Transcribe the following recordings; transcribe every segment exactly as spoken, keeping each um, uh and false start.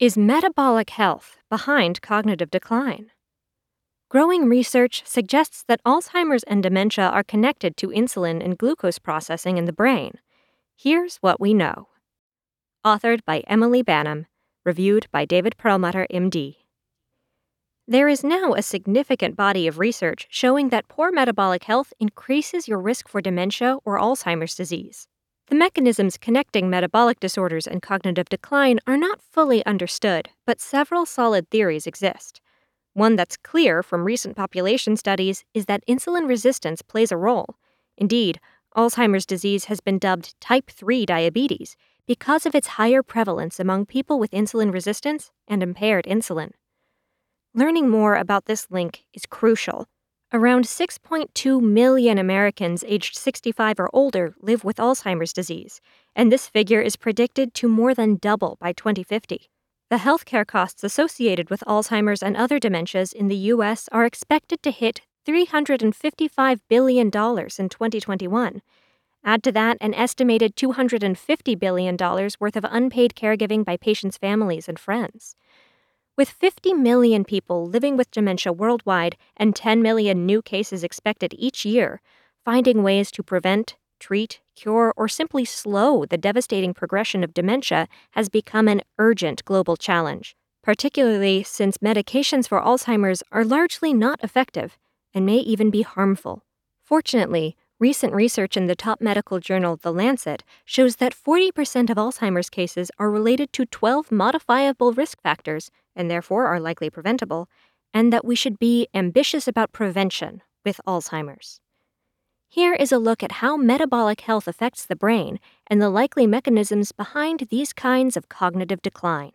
Is metabolic health behind cognitive decline? Growing research suggests that Alzheimer's and dementia are connected to insulin and glucose processing in the brain. Here's what we know. Authored by Emily Bannum, reviewed by David Perlmutter, M D. There is now a significant body of research showing that poor metabolic health increases your risk for dementia or Alzheimer's disease. The mechanisms connecting metabolic disorders and cognitive decline are not fully understood, but several solid theories exist. One that's clear from recent population studies is that insulin resistance plays a role. Indeed, Alzheimer's disease has been dubbed type three diabetes because of its higher prevalence among people with insulin resistance and impaired insulin. Learning more about this link is crucial. Around six point two million Americans aged sixty-five or older live with Alzheimer's disease, and this figure is predicted to more than double by twenty fifty. The healthcare costs associated with Alzheimer's and other dementias in the U S are expected to hit three hundred fifty-five billion dollars in twenty twenty-one. Add to that an estimated two hundred fifty billion dollars worth of unpaid caregiving by patients' families and friends. With fifty million people living with dementia worldwide and ten million new cases expected each year, finding ways to prevent, treat, cure, or simply slow the devastating progression of dementia has become an urgent global challenge, particularly since medications for Alzheimer's are largely not effective and may even be harmful. Fortunately, recent research in the top medical journal The Lancet shows that forty percent of Alzheimer's cases are related to twelve modifiable risk factors and therefore are likely preventable, and that we should be ambitious about prevention with Alzheimer's. Here is a look at how metabolic health affects the brain and the likely mechanisms behind these kinds of cognitive decline.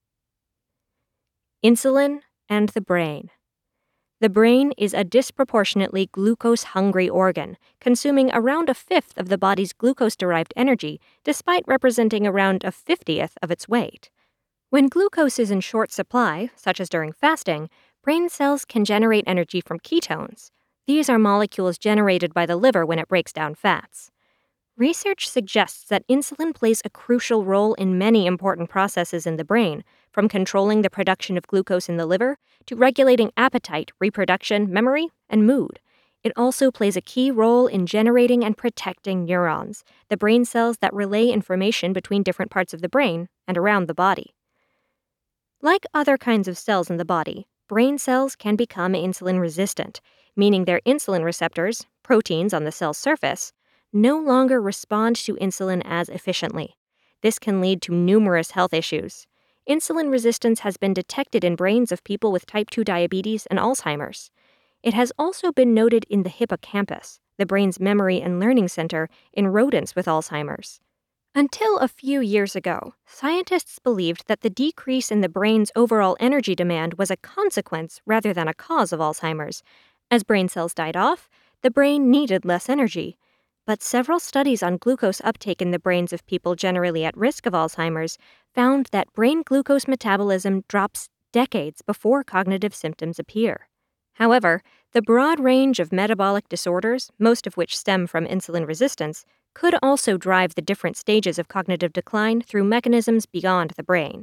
Insulin and the brain. The brain is a disproportionately glucose-hungry organ, consuming around a fifth of the body's glucose-derived energy, despite representing around a fiftieth of its weight. When glucose is in short supply, such as during fasting, brain cells can generate energy from ketones. These are molecules generated by the liver when it breaks down fats. Research suggests that insulin plays a crucial role in many important processes in the brain, from controlling the production of glucose in the liver to regulating appetite, reproduction, memory, and mood. It also plays a key role in generating and protecting neurons, the brain cells that relay information between different parts of the brain and around the body. Like other kinds of cells in the body, brain cells can become insulin resistant, meaning their insulin receptors, proteins on the cell's surface, no longer respond to insulin as efficiently. This can lead to numerous health issues. Insulin resistance has been detected in brains of people with type two diabetes and Alzheimer's. It has also been noted in the hippocampus, the brain's memory and learning center, in rodents with Alzheimer's. Until a few years ago, scientists believed that the decrease in the brain's overall energy demand was a consequence rather than a cause of Alzheimer's. As brain cells died off, the brain needed less energy. But several studies on glucose uptake in the brains of people generally at risk of Alzheimer's found that brain glucose metabolism drops decades before cognitive symptoms appear. However, the broad range of metabolic disorders, most of which stem from insulin resistance, could also drive the different stages of cognitive decline through mechanisms beyond the brain.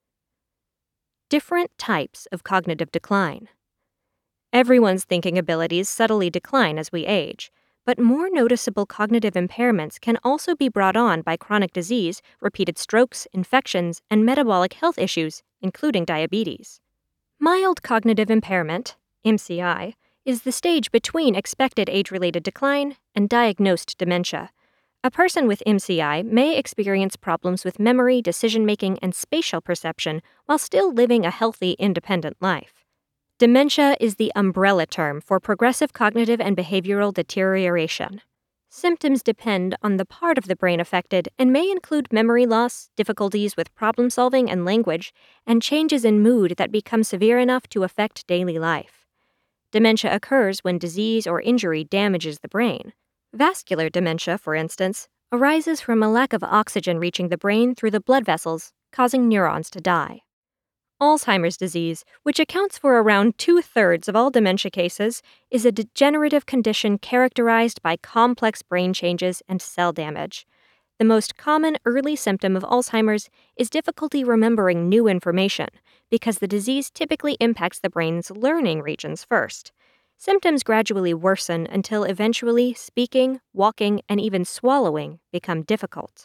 Different types of cognitive decline. Everyone's thinking abilities subtly decline as we age, but more noticeable cognitive impairments can also be brought on by chronic disease, repeated strokes, infections, and metabolic health issues, including diabetes. Mild cognitive impairment, M C I, is the stage between expected age-related decline and diagnosed dementia. A person with M C I may experience problems with memory, decision-making, and spatial perception while still living a healthy, independent life. Dementia is the umbrella term for progressive cognitive and behavioral deterioration. Symptoms depend on the part of the brain affected and may include memory loss, difficulties with problem-solving and language, and changes in mood that become severe enough to affect daily life. Dementia occurs when disease or injury damages the brain. Vascular dementia, for instance, arises from a lack of oxygen reaching the brain through the blood vessels, causing neurons to die. Alzheimer's disease, which accounts for around two-thirds of all dementia cases, is a degenerative condition characterized by complex brain changes and cell damage. The most common early symptom of Alzheimer's is difficulty remembering new information, because the disease typically impacts the brain's learning regions first. Symptoms gradually worsen until eventually speaking, walking, and even swallowing become difficult.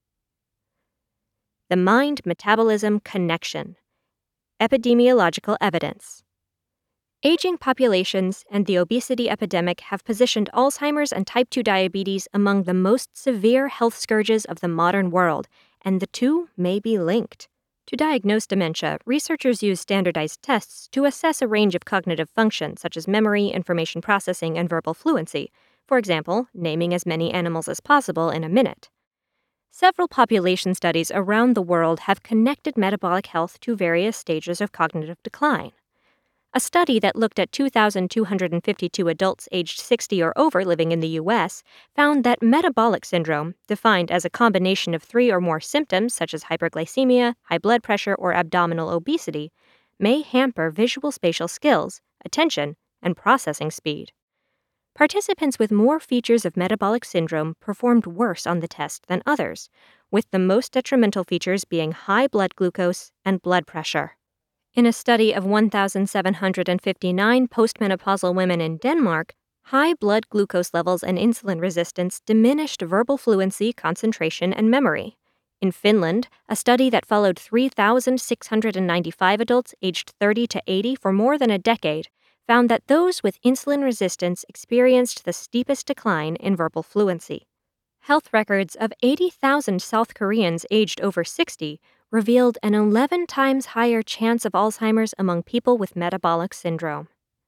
The mind-metabolism connection. Epidemiological evidence. Aging populations and the obesity epidemic have positioned Alzheimer's and type two diabetes among the most severe health scourges of the modern world, and the two may be linked. To diagnose dementia, researchers use standardized tests to assess a range of cognitive functions such as memory, information processing, and verbal fluency, for example, naming as many animals as possible in a minute. Several population studies around the world have connected metabolic health to various stages of cognitive decline. A study that looked at two thousand two hundred fifty-two adults aged sixty or over living in the U S found that metabolic syndrome, defined as a combination of three or more symptoms such as hyperglycemia, high blood pressure, or abdominal obesity, may hamper visual spatial skills, attention, and processing speed. Participants with more features of metabolic syndrome performed worse on the test than others, with the most detrimental features being high blood glucose and blood pressure. In a study of one thousand seven hundred fifty-nine postmenopausal women in Denmark, high blood glucose levels and insulin resistance diminished verbal fluency, concentration, and memory. In Finland, a study that followed three thousand six hundred ninety-five adults aged thirty to eighty for more than a decade found that those with insulin resistance experienced the steepest decline in verbal fluency. Health records of eighty thousand South Koreans aged over sixty revealed an eleven times higher chance of Alzheimer's among people with metabolic syndrome.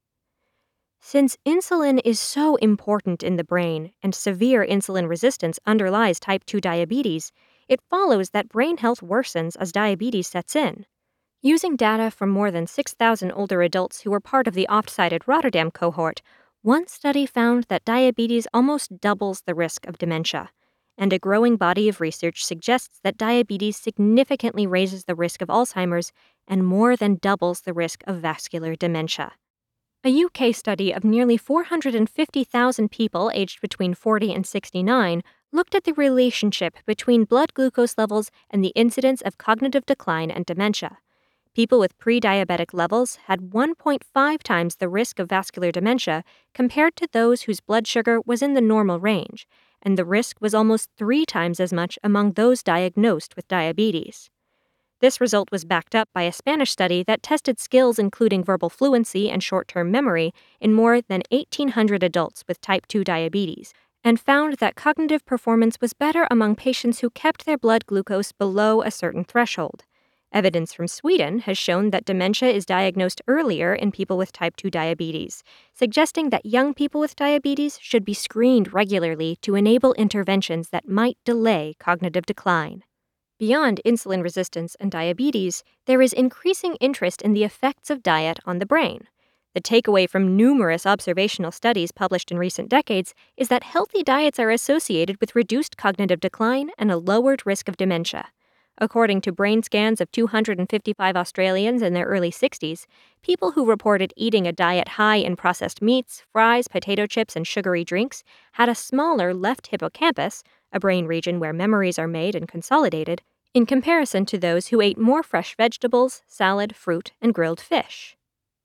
Since insulin is so important in the brain and severe insulin resistance underlies type two diabetes, it follows that brain health worsens as diabetes sets in. Using data from more than six thousand older adults who were part of the oft-cited Rotterdam cohort, one study found that diabetes almost doubles the risk of dementia, and a growing body of research suggests that diabetes significantly raises the risk of Alzheimer's and more than doubles the risk of vascular dementia. A U K study of nearly four hundred fifty thousand people aged between forty and sixty-nine looked at the relationship between blood glucose levels and the incidence of cognitive decline and dementia. People with pre-diabetic levels had one point five times the risk of vascular dementia compared to those whose blood sugar was in the normal range, and the risk was almost three times as much among those diagnosed with diabetes. This result was backed up by a Spanish study that tested skills including verbal fluency and short-term memory in more than eighteen hundred adults with type two diabetes, and found that cognitive performance was better among patients who kept their blood glucose below a certain threshold. Evidence from Sweden has shown that dementia is diagnosed earlier in people with type two diabetes, suggesting that young people with diabetes should be screened regularly to enable interventions that might delay cognitive decline. Beyond insulin resistance and diabetes, there is increasing interest in the effects of diet on the brain. The takeaway from numerous observational studies published in recent decades is that healthy diets are associated with reduced cognitive decline and a lowered risk of dementia. According to brain scans of two hundred fifty-five Australians in their early sixties, people who reported eating a diet high in processed meats, fries, potato chips, and sugary drinks had a smaller left hippocampus, a brain region where memories are made and consolidated, in comparison to those who ate more fresh vegetables, salad, fruit, and grilled fish.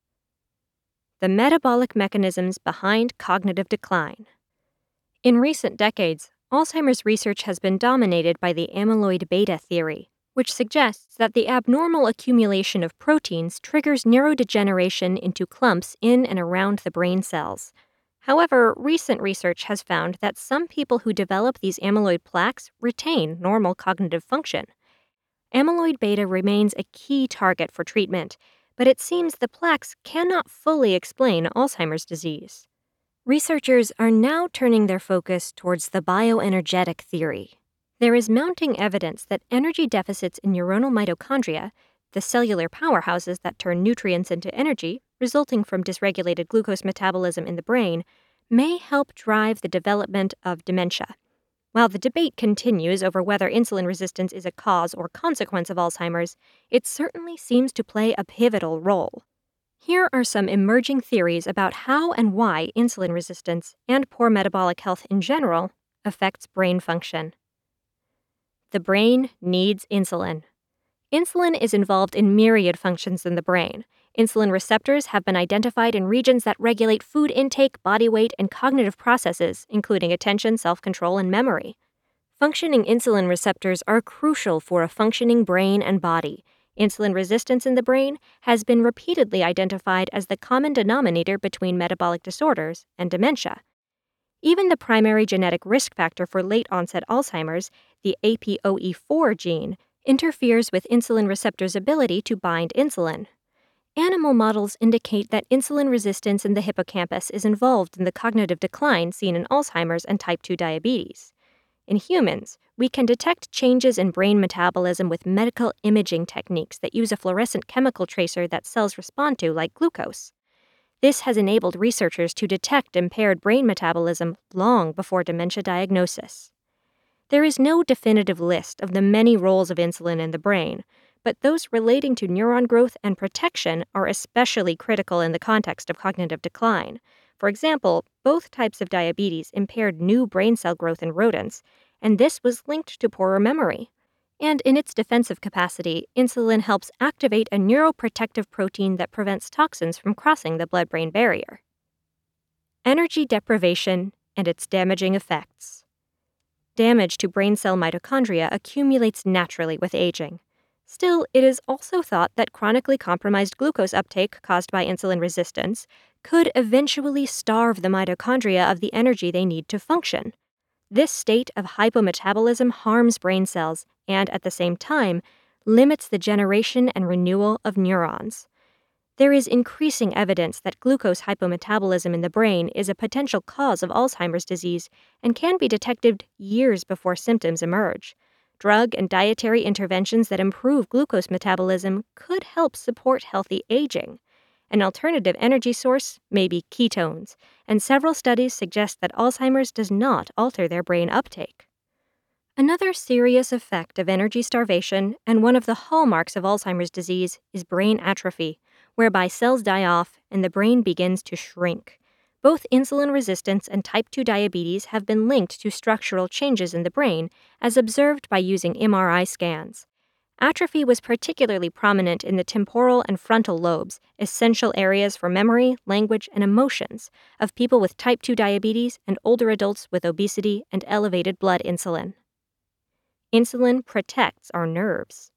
The metabolic mechanisms behind cognitive decline. In recent decades, Alzheimer's research has been dominated by the amyloid beta theory, which suggests that the abnormal accumulation of proteins triggers neurodegeneration into clumps in and around the brain cells. However, recent research has found that some people who develop these amyloid plaques retain normal cognitive function. Amyloid beta remains a key target for treatment, but it seems the plaques cannot fully explain Alzheimer's disease. Researchers are now turning their focus towards the bioenergetic theory. There is mounting evidence that energy deficits in neuronal mitochondria, the cellular powerhouses that turn nutrients into energy, resulting from dysregulated glucose metabolism in the brain, may help drive the development of dementia. While the debate continues over whether insulin resistance is a cause or consequence of Alzheimer's, it certainly seems to play a pivotal role. Here are some emerging theories about how and why insulin resistance and poor metabolic health in general affects brain function. The brain needs insulin. Insulin is involved in myriad functions in the brain. Insulin receptors have been identified in regions that regulate food intake, body weight, and cognitive processes, including attention, self-control, and memory. Functioning insulin receptors are crucial for a functioning brain and body. Insulin resistance in the brain has been repeatedly identified as the common denominator between metabolic disorders and dementia. Even the primary genetic risk factor for late-onset Alzheimer's, the A P O E four gene, interferes with insulin receptors' ability to bind insulin. Animal models indicate that insulin resistance in the hippocampus is involved in the cognitive decline seen in Alzheimer's and type two diabetes. In humans, we can detect changes in brain metabolism with medical imaging techniques that use a fluorescent chemical tracer that cells respond to, like glucose. This has enabled researchers to detect impaired brain metabolism long before dementia diagnosis. There is no definitive list of the many roles of insulin in the brain, but those relating to neuron growth and protection are especially critical in the context of cognitive decline. For example, both types of diabetes impaired new brain cell growth in rodents, and this was linked to poorer memory. And in its defensive capacity, insulin helps activate a neuroprotective protein that prevents toxins from crossing the blood-brain barrier. Energy deprivation and its damaging effects. Damage to brain cell mitochondria accumulates naturally with aging. Still, it is also thought that chronically compromised glucose uptake caused by insulin resistance could eventually starve the mitochondria of the energy they need to function. This state of hypometabolism harms brain cells and, at the same time, limits the generation and renewal of neurons. There is increasing evidence that glucose hypometabolism in the brain is a potential cause of Alzheimer's disease and can be detected years before symptoms emerge. Drug and dietary interventions that improve glucose metabolism could help support healthy aging. An alternative energy source may be ketones, and several studies suggest that Alzheimer's does not alter their brain uptake. Another serious effect of energy starvation, and one of the hallmarks of Alzheimer's disease, is brain atrophy, whereby cells die off and the brain begins to shrink. Both insulin resistance and type two diabetes have been linked to structural changes in the brain, as observed by using M R I scans. Atrophy was particularly prominent in the temporal and frontal lobes, essential areas for memory, language, and emotions, of people with type two diabetes and older adults with obesity and elevated blood insulin. Insulin protects our nerves.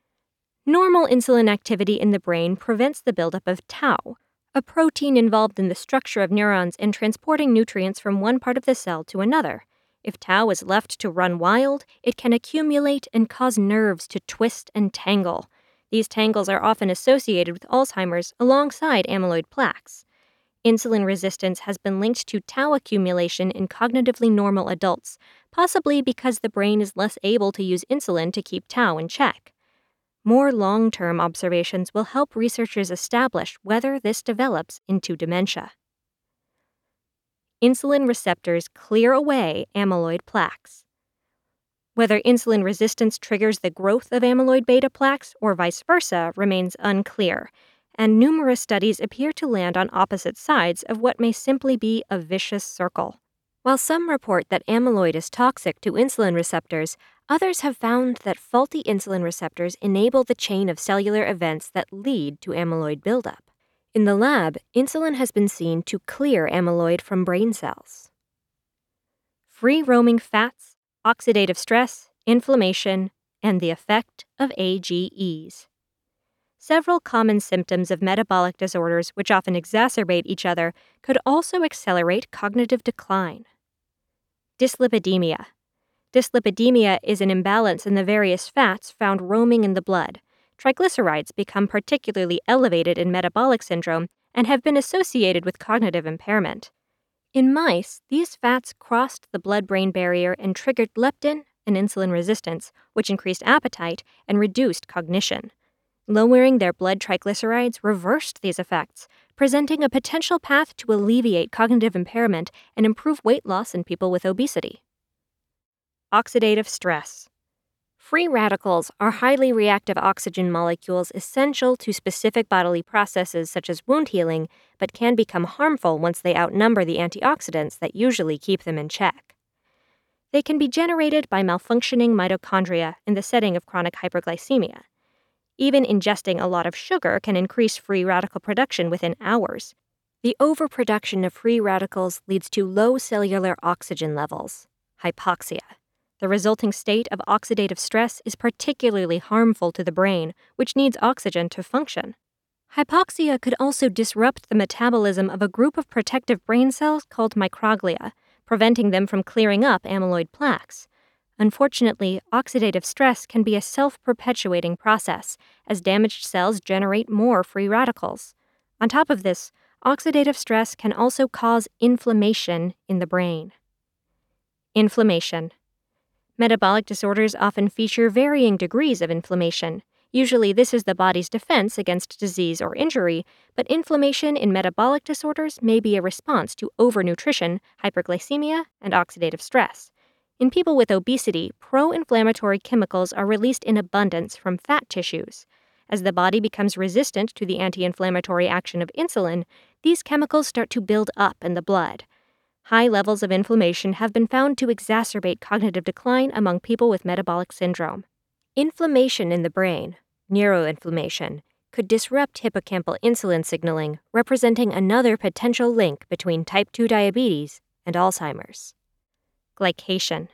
Normal insulin activity in the brain prevents the buildup of tau, a protein involved in the structure of neurons and transporting nutrients from one part of the cell to another. If tau is left to run wild, it can accumulate and cause nerves to twist and tangle. These tangles are often associated with Alzheimer's alongside amyloid plaques. Insulin resistance has been linked to tau accumulation in cognitively normal adults, possibly because the brain is less able to use insulin to keep tau in check. More long-term observations will help researchers establish whether this develops into dementia. Insulin receptors clear away amyloid plaques. Whether insulin resistance triggers the growth of amyloid beta plaques or vice versa remains unclear, and numerous studies appear to land on opposite sides of what may simply be a vicious circle. While some report that amyloid is toxic to insulin receptors, others have found that faulty insulin receptors enable the chain of cellular events that lead to amyloid buildup. In the lab, insulin has been seen to clear amyloid from brain cells. Free-roaming fats, oxidative stress, inflammation, and the effect of A G Es. Several common symptoms of metabolic disorders, which often exacerbate each other, could also accelerate cognitive decline. Dyslipidemia. Dyslipidemia is an imbalance in the various fats found roaming in the blood. Triglycerides become particularly elevated in metabolic syndrome and have been associated with cognitive impairment. In mice, these fats crossed the blood-brain barrier and triggered leptin and insulin resistance, which increased appetite and reduced cognition. Lowering their blood triglycerides reversed these effects, presenting a potential path to alleviate cognitive impairment and improve weight loss in people with obesity. Oxidative stress. Free radicals are highly reactive oxygen molecules essential to specific bodily processes such as wound healing, but can become harmful once they outnumber the antioxidants that usually keep them in check. They can be generated by malfunctioning mitochondria in the setting of chronic hyperglycemia. Even ingesting a lot of sugar can increase free radical production within hours. The overproduction of free radicals leads to low cellular oxygen levels, hypoxia. The resulting state of oxidative stress is particularly harmful to the brain, which needs oxygen to function. Hypoxia could also disrupt the metabolism of a group of protective brain cells called microglia, preventing them from clearing up amyloid plaques. Unfortunately, oxidative stress can be a self-perpetuating process, as damaged cells generate more free radicals. On top of this, oxidative stress can also cause inflammation in the brain. Inflammation. Metabolic disorders often feature varying degrees of inflammation. Usually, this is the body's defense against disease or injury, but inflammation in metabolic disorders may be a response to overnutrition, hyperglycemia, and oxidative stress. In people with obesity, pro-inflammatory chemicals are released in abundance from fat tissues. As the body becomes resistant to the anti-inflammatory action of insulin, these chemicals start to build up in the blood. High levels of inflammation have been found to exacerbate cognitive decline among people with metabolic syndrome. Inflammation in the brain, neuroinflammation, could disrupt hippocampal insulin signaling, representing another potential link between type two diabetes and Alzheimer's. Glycation.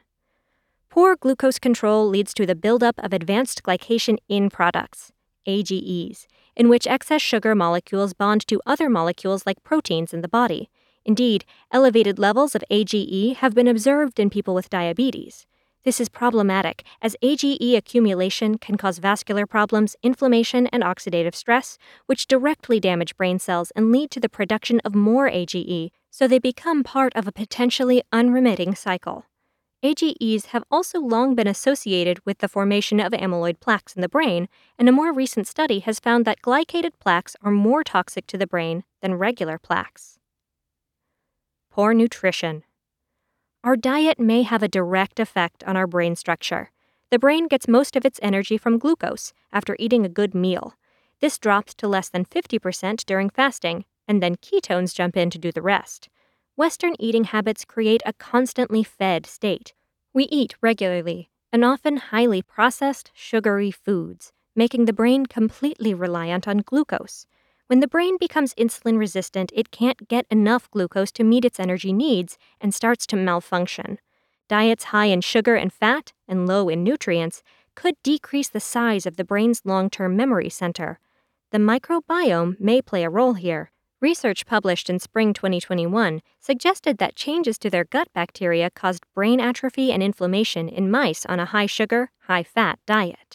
Poor glucose control leads to the buildup of advanced glycation-in products, A G Es, in which excess sugar molecules bond to other molecules like proteins in the body. Indeed, elevated levels of A G E have been observed in people with diabetes. This is problematic, as A G E accumulation can cause vascular problems, inflammation, and oxidative stress, which directly damage brain cells and lead to the production of more A G E, so they become part of a potentially unremitting cycle. A G Es have also long been associated with the formation of amyloid plaques in the brain, and a more recent study has found that glycated plaques are more toxic to the brain than regular plaques. Poor nutrition. Our diet may have a direct effect on our brain structure. The brain gets most of its energy from glucose after eating a good meal. This drops to less than fifty percent during fasting, and then ketones jump in to do the rest. Western eating habits create a constantly fed state. We eat regularly, and often highly processed, sugary foods, making the brain completely reliant on glucose. When the brain becomes insulin resistant, it can't get enough glucose to meet its energy needs and starts to malfunction. Diets high in sugar and fat and low in nutrients could decrease the size of the brain's long-term memory center. The microbiome may play a role here. Research published in spring twenty twenty-one suggested that changes to their gut bacteria caused brain atrophy and inflammation in mice on a high-sugar, high-fat diet.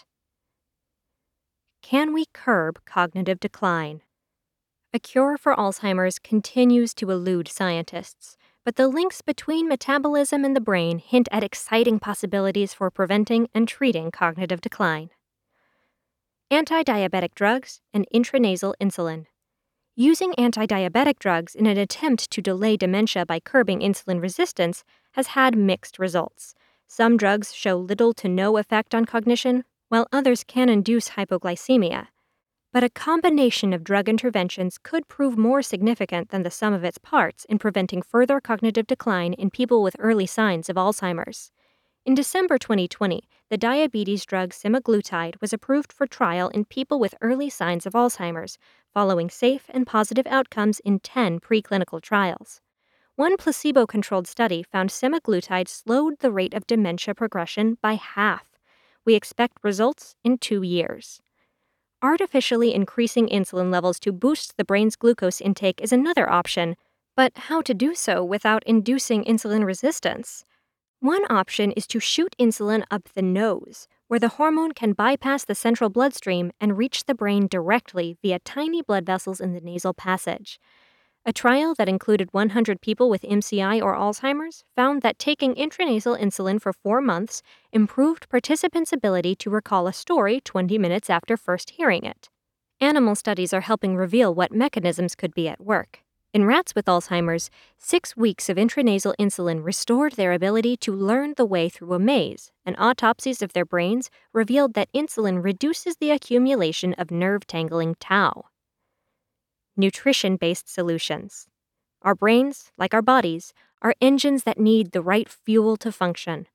Can we curb cognitive decline? A cure for Alzheimer's continues to elude scientists, but the links between metabolism and the brain hint at exciting possibilities for preventing and treating cognitive decline. Anti-diabetic drugs and intranasal insulin. Using anti-diabetic drugs in an attempt to delay dementia by curbing insulin resistance has had mixed results. Some drugs show little to no effect on cognition, while others can induce hypoglycemia. But a combination of drug interventions could prove more significant than the sum of its parts in preventing further cognitive decline in people with early signs of Alzheimer's. In December twenty twenty, the diabetes drug semaglutide was approved for trial in people with early signs of Alzheimer's, following safe and positive outcomes in ten preclinical trials. One placebo-controlled study found semaglutide slowed the rate of dementia progression by half. We expect results in two years. Artificially increasing insulin levels to boost the brain's glucose intake is another option, but how to do so without inducing insulin resistance? One option is to shoot insulin up the nose, where the hormone can bypass the central bloodstream and reach the brain directly via tiny blood vessels in the nasal passage. A trial that included one hundred people with M C I or Alzheimer's found that taking intranasal insulin for four months improved participants' ability to recall a story twenty minutes after first hearing it. Animal studies are helping reveal what mechanisms could be at work. In rats with Alzheimer's, six weeks of intranasal insulin restored their ability to learn the way through a maze, and autopsies of their brains revealed that insulin reduces the accumulation of nerve-tangling tau. Nutrition-based solutions. Our brains, like our bodies, are engines that need the right fuel to function.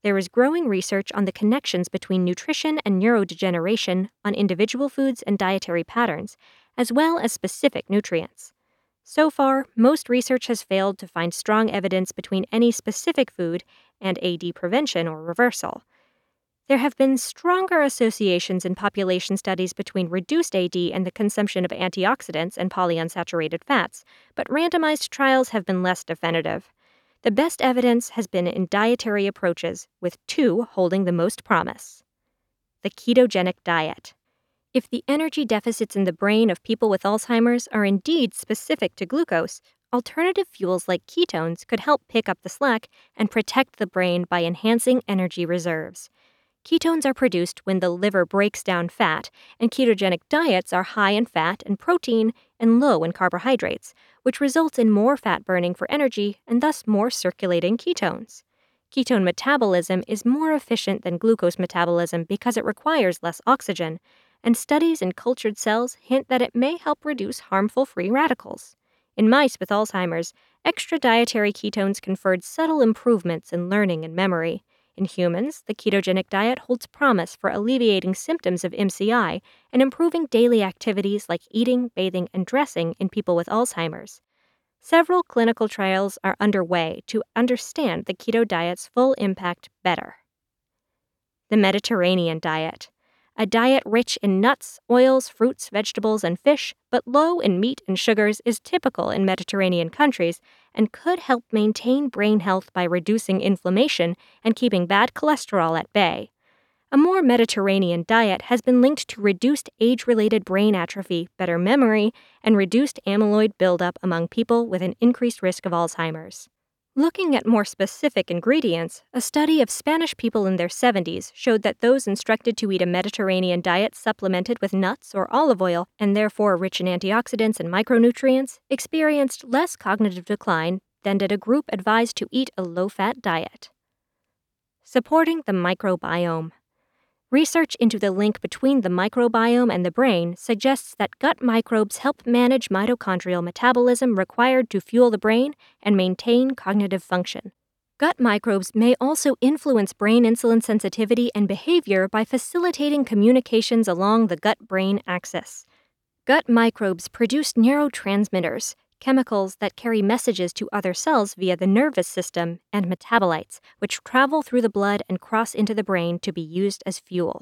there is growing research on the connections between nutrition and neurodegeneration on individual foods and dietary patterns, as well as specific nutrients. So far, most research has failed to find strong evidence between any specific food and A D prevention or reversal. There have been stronger associations in population studies between reduced A D and the consumption of antioxidants and polyunsaturated fats, but randomized trials have been less definitive. The best evidence has been in dietary approaches, with two holding the most promise. The ketogenic diet. If the energy deficits in the brain of people with Alzheimer's are indeed specific to glucose, alternative fuels like ketones could help pick up the slack and protect the brain by enhancing energy reserves. Ketones are produced when the liver breaks down fat, and ketogenic diets are high in fat and protein and low in carbohydrates, which results in more fat burning for energy and thus more circulating ketones. Ketone metabolism is more efficient than glucose metabolism because it requires less oxygen, and studies in cultured cells hint that it may help reduce harmful free radicals. In mice with Alzheimer's, extra dietary ketones conferred subtle improvements in learning and memory. In humans, the ketogenic diet holds promise for alleviating symptoms of M C I and improving daily activities like eating, bathing, and dressing in people with Alzheimer's. Several clinical trials are underway to understand the keto diet's full impact better. The Mediterranean diet. A diet rich in nuts, oils, fruits, vegetables, and fish, but low in meat and sugars is typical in Mediterranean countries and could help maintain brain health by reducing inflammation and keeping bad cholesterol at bay. A more Mediterranean diet has been linked to reduced age-related brain atrophy, better memory, and reduced amyloid buildup among people with an increased risk of Alzheimer's. Looking at more specific ingredients, a study of Spanish people in their seventies showed that those instructed to eat a Mediterranean diet supplemented with nuts or olive oil, and therefore rich in antioxidants and micronutrients, experienced less cognitive decline than did a group advised to eat a low-fat diet. Supporting the microbiome. Research into the link between the microbiome and the brain suggests that gut microbes help manage mitochondrial metabolism required to fuel the brain and maintain cognitive function. Gut microbes may also influence brain insulin sensitivity and behavior by facilitating communications along the gut-brain axis. Gut microbes produce neurotransmitters, chemicals that carry messages to other cells via the nervous system, and metabolites, which travel through the blood and cross into the brain to be used as fuel.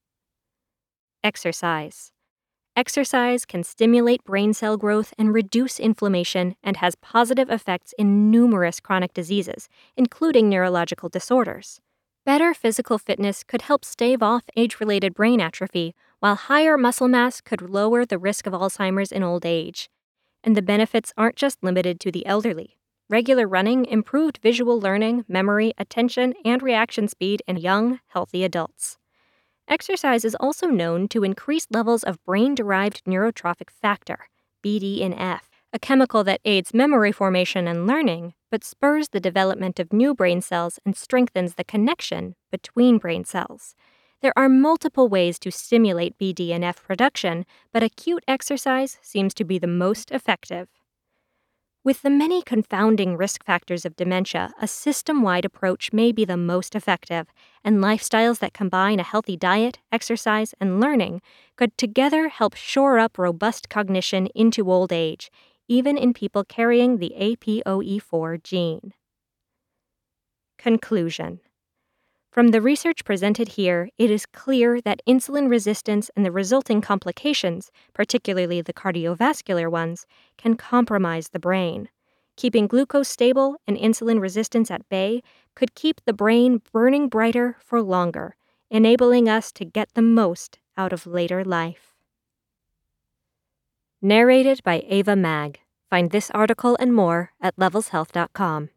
Exercise. Exercise can stimulate brain cell growth and reduce inflammation and has positive effects in numerous chronic diseases, including neurological disorders. Better physical fitness could help stave off age-related brain atrophy, while higher muscle mass could lower the risk of Alzheimer's in old age. And the benefits aren't just limited to the elderly. Regular running improved visual learning, memory, attention, and reaction speed in young, healthy adults. Exercise is also known to increase levels of brain-derived neurotrophic factor, B D N F, a chemical that aids memory formation and learning, but spurs the development of new brain cells and strengthens the connection between brain cells. There are multiple ways to stimulate B D N F production, but acute exercise seems to be the most effective. With the many confounding risk factors of dementia, a system-wide approach may be the most effective, and lifestyles that combine a healthy diet, exercise, and learning could together help shore up robust cognition into old age, even in people carrying the A P O E four gene. Conclusion. From the research presented here, it is clear that insulin resistance and the resulting complications, particularly the cardiovascular ones, can compromise the brain. Keeping glucose stable and insulin resistance at bay could keep the brain burning brighter for longer, enabling us to get the most out of later life. Narrated by Ava Mag. Find this article and more at levels health dot com.